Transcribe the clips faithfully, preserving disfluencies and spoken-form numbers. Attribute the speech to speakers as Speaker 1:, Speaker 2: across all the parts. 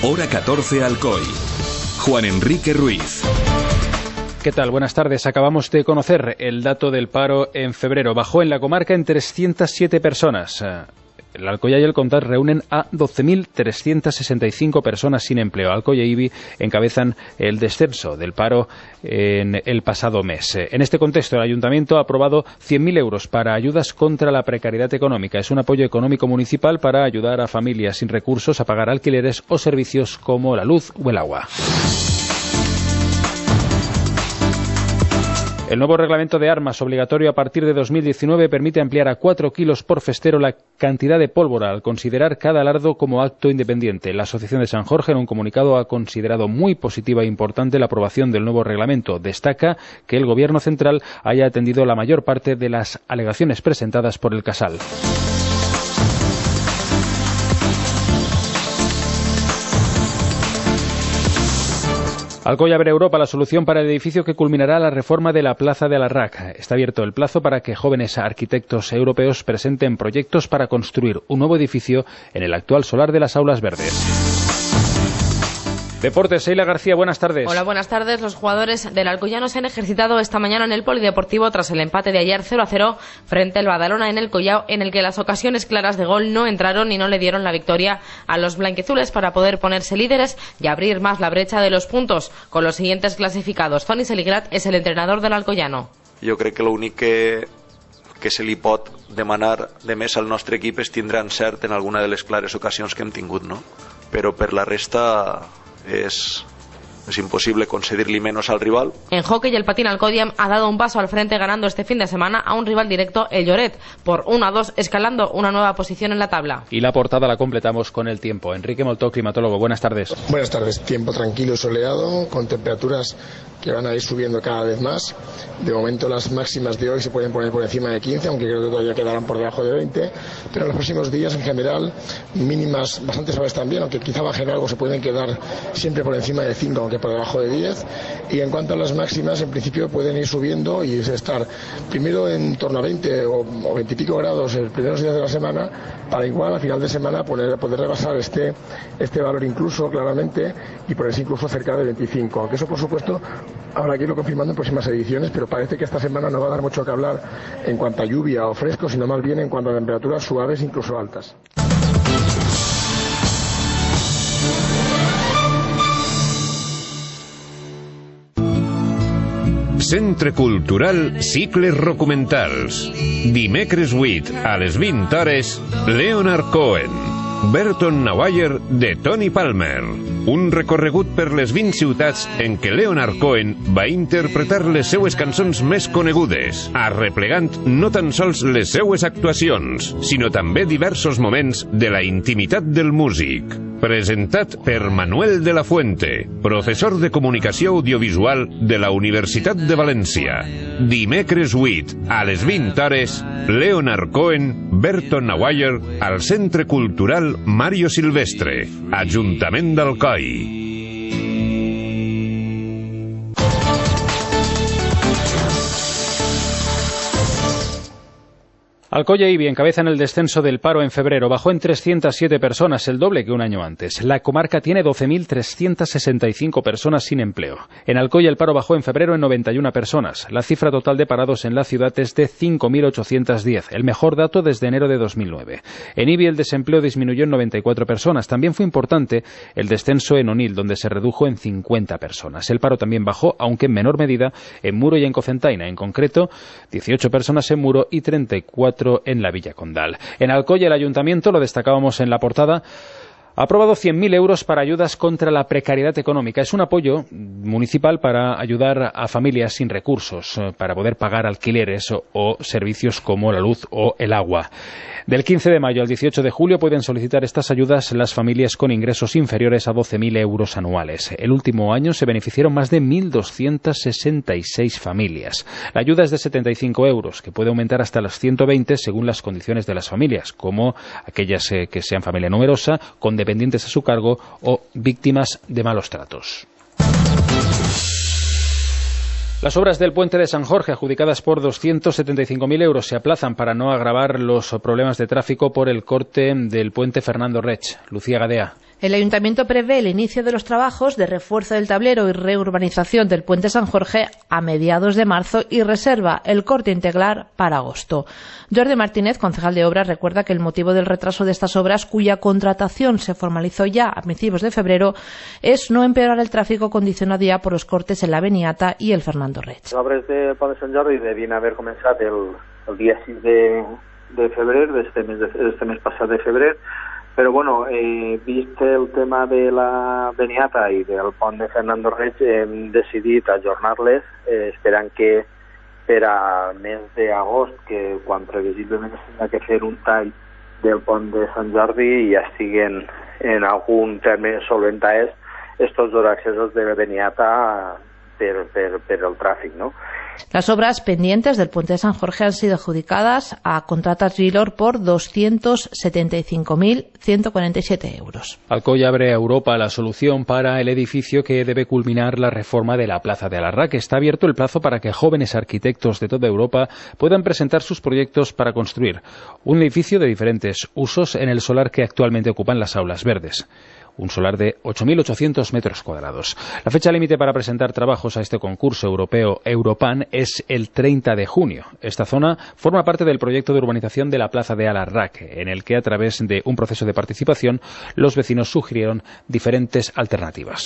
Speaker 1: Hora catorce Alcoy. Juan Enrique Ruiz.
Speaker 2: ¿Qué tal? Buenas tardes. Acabamos de conocer el dato del paro en febrero. Bajó en la comarca en trescientas siete personas. El Alcoya y el Comtat reúnen a doce mil trescientas sesenta y cinco personas sin empleo. Alcoya y Ibi encabezan el descenso del paro en el pasado mes. En este contexto, el Ayuntamiento ha aprobado cien mil euros para ayudas contra la precariedad económica. Es un apoyo económico municipal para ayudar a familias sin recursos a pagar alquileres o servicios como la luz o el agua. El nuevo reglamento de armas, obligatorio a partir de dos mil diecinueve, permite ampliar a cuatro kilos por festero la cantidad de pólvora al considerar cada lardo como acto independiente. La Asociación de San Jorge, en un comunicado, ha considerado muy positiva e importante la aprobación del nuevo reglamento. Destaca que el Gobierno central haya atendido la mayor parte de las alegaciones presentadas por el Casal. Alcoya abre Europa la solución para el edificio que culminará la reforma de la Plaza de Alarraq. Está abierto el plazo para que jóvenes arquitectos europeos presenten proyectos para construir un nuevo edificio en el actual solar de las Aulas Verdes. Deportes, Sheila García, buenas tardes.
Speaker 3: Hola, buenas tardes. Los jugadores del Alcoyano se han ejercitado esta mañana en el Polideportivo tras el empate de ayer cero a cero frente al Badalona en el Collao, en el que las ocasiones claras de gol no entraron y no le dieron la victoria a los blanquiazules para poder ponerse líderes y abrir más la brecha de los puntos con los siguientes clasificados. Toni Seligrat es el entrenador del Alcoyano.
Speaker 4: Jo crec que l'únic que, que se li pot demanar de més al nostre equip és tindre encert en alguna de les clares ocasions que hem tingut, no? Però per la resta es, es imposible concedirle menos al rival.
Speaker 3: En hockey, el Patín Alcodiam ha dado un paso al frente ganando este fin de semana a un rival directo, el Lloret, por uno a dos, escalando una nueva posición en la tabla.
Speaker 2: Y la portada la completamos con el tiempo. Enrique Moltó, climatólogo, buenas tardes.
Speaker 5: Buenas tardes. Tiempo tranquilo y soleado, con temperaturas que van a ir subiendo cada vez más. De momento las máximas de hoy se pueden poner por encima de quince, aunque creo que todavía quedarán por debajo de veinte, pero en los próximos días en general mínimas bastante suaves también, aunque quizá bajen algo, se pueden quedar siempre por encima de cinco, aunque por debajo de diez. Y en cuanto a las máximas, en principio pueden ir subiendo y estar primero en torno a veinte o veinte y pico grados en los primeros días de la semana, para igual a final de semana poder, poder rebasar este, este valor incluso claramente y ponerse incluso cerca de veinticinco, aunque eso por supuesto habrá que irlo confirmando en próximas ediciones, pero parece que esta semana no va a dar mucho que hablar en cuanto a lluvia o fresco, sino más bien en cuanto a temperaturas suaves, incluso altas.
Speaker 6: Centre Cultural Cicles Documentals. Dimecres vuit a les vint hores, Leonard Cohen. Burton Nawyer de Tony Palmer. Un recorregut per les vint ciutats en què Leonard Cohen va interpretar les seues cançons més conegudes, arreplegant no tan sols les seues actuacions, sinó també diversos moments de la intimitat del músic. Presentat per Manuel de la Fuente, professor de Comunicació Audiovisual de la Universitat de València. Dimecres vuit, a les vint hores, Leonard Cohen, Burton Nawyer, al Centre Cultural Mario Silvestre, Ajuntament d'Alcoi.
Speaker 2: Alcoya y Ibi encabezan el descenso del paro en febrero. Bajó en trescientas siete personas, el doble que un año antes. La comarca tiene doce mil trescientas sesenta y cinco personas sin empleo. En Alcoya el paro bajó en febrero en noventa y una personas. La cifra total de parados en la ciudad es de cinco mil ochocientos diez, el mejor dato desde enero de dos mil nueve. En Ibi el desempleo disminuyó en noventa y cuatro personas. También fue importante el descenso en Onil, donde se redujo en cincuenta personas. El paro también bajó, aunque en menor medida, en Muro y en Cocentaina. En concreto, dieciocho personas en Muro y treinta y cuatro en la Villa Condal. En Alcoya el Ayuntamiento, lo destacábamos en la portada, ha aprobado cien mil euros para ayudas contra la precariedad económica. Es un apoyo municipal para ayudar a familias sin recursos, para poder pagar alquileres o, o servicios como la luz o el agua. Del quince de mayo al dieciocho de julio pueden solicitar estas ayudas las familias con ingresos inferiores a doce mil euros anuales. El último año se beneficiaron más de mil doscientas sesenta y seis familias. La ayuda es de setenta y cinco euros, que puede aumentar hasta los ciento veinte según las condiciones de las familias, como aquellas eh, que sean familia numerosa, con dependientes a su cargo o víctimas de malos tratos. Las obras del puente de San Jorge, adjudicadas por doscientos setenta y cinco mil euros, se aplazan para no agravar los problemas de tráfico por el corte del puente Fernando Rech. Lucía Gadea.
Speaker 7: El Ayuntamiento prevé el inicio de los trabajos de refuerzo del tablero y reurbanización del Puente San Jorge a mediados de marzo y reserva el corte integral para agosto. Jordi Martínez, concejal de Obras, recuerda que el motivo del retraso de estas obras, cuya contratación se formalizó ya a principios de febrero, es no empeorar el tráfico condicionado ya por los cortes en la Beniata i el Fernando Reig.
Speaker 8: Les obres del Pont de Sant Jordi devien haver començat el, el dia sis de, de febrer, d'este mes, de, mes passat de febrer, però bueno, eh, vist el tema de la Beniata i del pont de Fernando Reig, hem decidit ajornar-les, eh, esperant que per a mes d'agost, que quan previsiblement s'ha de fer un tall del pont de Sant Jordi, ja estiguen en algun terme solventats estos dos accesos de Beniata per, per, per el tràfic, no?
Speaker 7: Las obras pendientes del Puente de San Jorge han sido adjudicadas a Contratas Vilor por doscientos setenta y cinco mil ciento cuarenta y siete euros.
Speaker 2: Alcoy abre a Europa la solución para el edificio que debe culminar la reforma de la Plaza de Alarraq. Está abierto el plazo para que jóvenes arquitectos de toda Europa puedan presentar sus proyectos para construir un edificio de diferentes usos en el solar que actualmente ocupan las aulas verdes. Un solar de ocho mil ochocientos metros cuadrados. La fecha límite para presentar trabajos a este concurso europeo Europan es el treinta de junio. Esta zona forma parte del proyecto de urbanización de la Plaza de Alarraq, en el que a través de un proceso de participación los vecinos sugirieron diferentes alternativas.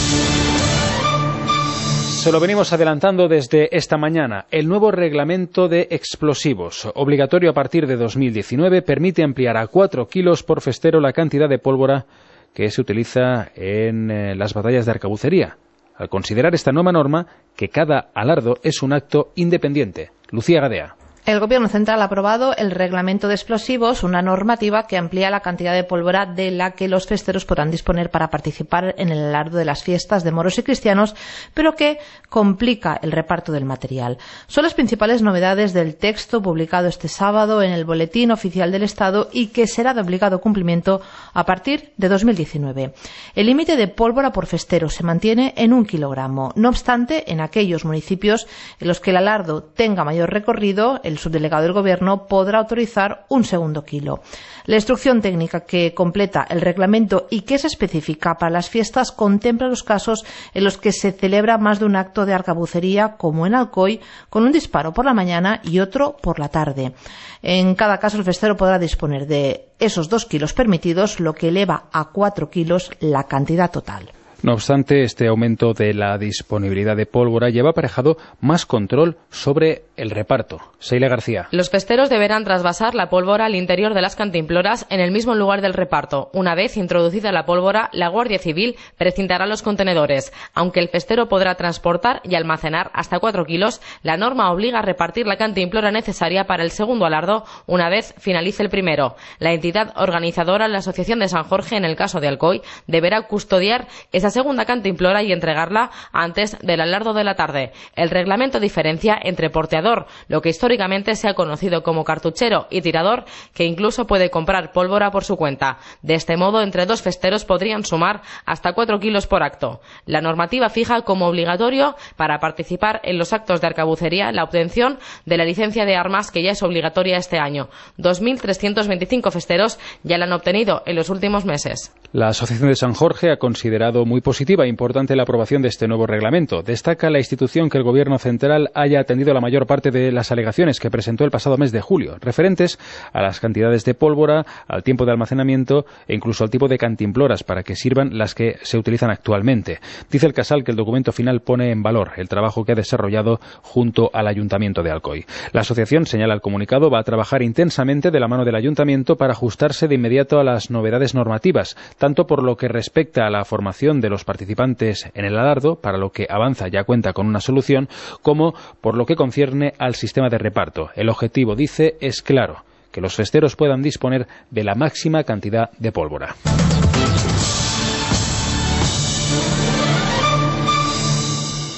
Speaker 2: Se lo venimos adelantando desde esta mañana. El nuevo reglamento de explosivos, obligatorio a partir de dos mil diecinueve, permite ampliar a cuatro kilos por festero la cantidad de pólvora que se utiliza en eh, las batallas de arcabucería, al considerar esta nueva norma que cada alardo es un acto independiente. Lucía Gadea.
Speaker 7: El Gobierno Central ha aprobado el Reglamento de Explosivos, una normativa que amplía la cantidad de pólvora de la que los festeros podrán disponer para participar en el alardo de las fiestas de moros y cristianos, pero que complica el reparto del material. Son las principales novedades del texto publicado este sábado en el Boletín Oficial del Estado y que será de obligado cumplimiento a partir de dos mil diecinueve. El límite de pólvora por festero se mantiene en un kilogramo. No obstante, en aquellos municipios en los que el alardo tenga mayor recorrido, el El subdelegado del Gobierno podrá autorizar un segundo kilo. La instrucción técnica que completa el reglamento y que es específica para las fiestas contempla los casos en los que se celebra más de un acto de arcabucería, como en Alcoy, con un disparo por la mañana y otro por la tarde. En cada caso, el festero podrá disponer de esos dos kilos permitidos, lo que eleva a cuatro kilos la cantidad total.
Speaker 2: No obstante, este aumento de la disponibilidad de pólvora lleva aparejado más control sobre el reparto. Seila García.
Speaker 3: Los festeros deberán trasvasar la pólvora al interior de las cantimploras en el mismo lugar del reparto. Una vez introducida la pólvora, la Guardia Civil precintará los contenedores. Aunque el festero podrá transportar y almacenar hasta cuatro kilos, la norma obliga a repartir la cantimplora necesaria para el segundo alardo una vez finalice el primero. La entidad organizadora, la Asociación de San Jorge, en el caso de Alcoy, deberá custodiar esa segunda cantimplora y entregarla antes del alardo de la tarde. El reglamento diferencia entre porteador, lo que históricamente se ha conocido como cartuchero, y tirador, que incluso puede comprar pólvora por su cuenta. De este modo, entre dos festeros podrían sumar hasta cuatro kilos por acto. La normativa fija como obligatorio para participar en los actos de arcabucería la obtención de la licencia de armas, que ya es obligatoria este año. dos mil trescientos veinticinco festeros ya la han obtenido en los últimos meses.
Speaker 2: La Asociación de San Jorge ha considerado muy positiva e importante la aprobación de este nuevo reglamento. Destaca la institución que el Gobierno Central haya atendido la mayor parte de las alegaciones que presentó el pasado mes de julio, referentes a las cantidades de pólvora, al tiempo de almacenamiento e incluso al tipo de cantimploras para que sirvan las que se utilizan actualmente. Dice el Casal que el documento final pone en valor el trabajo que ha desarrollado junto al Ayuntamiento de Alcoy. La asociación, señala el comunicado, va a trabajar intensamente de la mano del Ayuntamiento para ajustarse de inmediato a las novedades normativas, tanto por lo que respecta a la formación de los participantes en el alardo, para lo que avanza ya cuenta con una solución, como por lo que concierne al sistema de reparto. El objetivo, dice, es claro: que los festeros puedan disponer de la máxima cantidad de pólvora.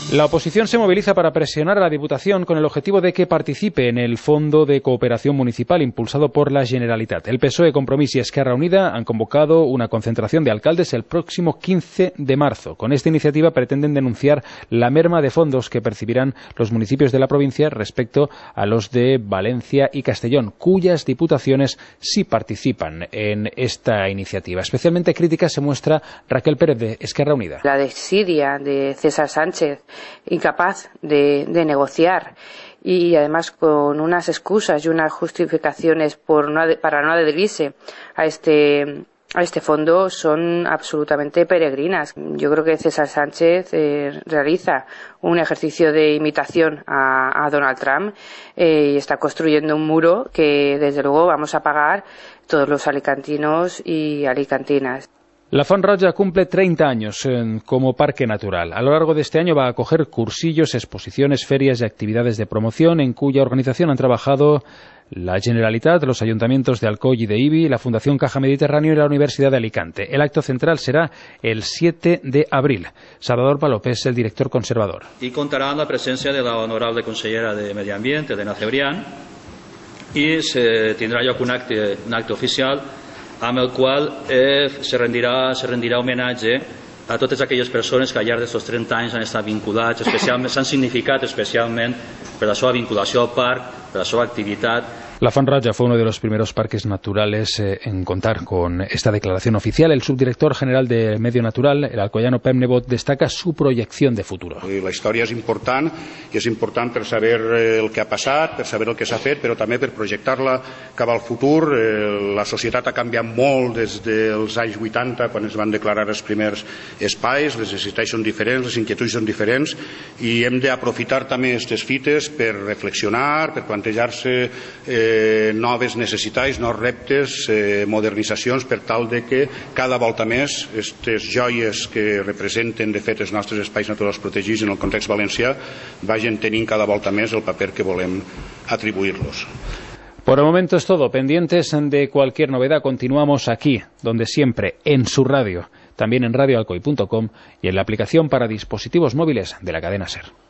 Speaker 2: La oposición se moviliza para presionar a la Diputación con el objetivo de que participe en el Fondo de Cooperación Municipal impulsado por la Generalitat. El P S O E, Compromís y Esquerra Unida han convocado una concentración de alcaldes el próximo quince de marzo. Con esta iniciativa pretenden denunciar la merma de fondos que percibirán los municipios de la provincia respecto a los de Valencia y Castellón, cuyas diputaciones sí participan en esta iniciativa. Especialmente crítica se muestra Raquel Pérez de Esquerra Unida.
Speaker 9: La desidia de César Sánchez, incapaz de, de negociar y además con unas excusas y unas justificaciones por no, para no adherirse a este a este fondo son absolutamente peregrinas. Yo creo que César Sánchez eh, realiza un ejercicio de imitación a, a Donald Trump eh, y está construyendo un muro que desde luego vamos a pagar todos los alicantinos y alicantinas.
Speaker 2: La Font Roja cumple treinta años eh, como parque natural. A lo largo de este año va a acoger cursillos, exposiciones, ferias y actividades de promoción en cuya organización han trabajado la Generalitat, los ayuntamientos de Alcoy y de Ibi, la Fundación Caja Mediterráneo y la Universidad de Alicante. El acto central será el siete de abril. Salvador Palopés, el director conservador.
Speaker 10: Y contará con la presencia de la honorable consellera de Medio Ambiente, Elena Cebrián, y se tendrá lloc un acte, un acte oficial amb el qual eh, se, rendirà, se rendirà homenatge a totes aquelles persones que al llarg d'aquests trenta anys han estat vinculats, especialment s'han significat especialment per la seva vinculació al parc, per la seva activitat.
Speaker 2: La Font Roja fue uno de los primeros parques naturales eh, en contar con esta declaración oficial. El subdirector general de Medio Natural, el alcoyano Pep Nebot, destaca su proyección de futuro.
Speaker 11: La història és important, i és important per saber el que ha passat, per saber el que s'ha fet, però també per projectar-la cap al futur. La societat ha canviat molt des dels anys vuitanta, quan es van declarar els primers espais, les necessitats són diferents, les inquietuds són diferents, i hem d'aprofitar també aquestes fites per reflexionar, per plantejar-se eh, noves necessitats, nous reptes, eh, modernitzacions, per tal de que cada volta més aquestes joies que representen de fet els nostres espais naturals protegits en el context valencià vagin tenint cada volta més el paper que volem atribuir-los.
Speaker 2: Por el momento es todo. Pendientes de cualquier novedad, continuamos aquí, donde siempre, en su radio, también en radio alcoy punto com y en la aplicación para dispositivos móviles de la cadena SER.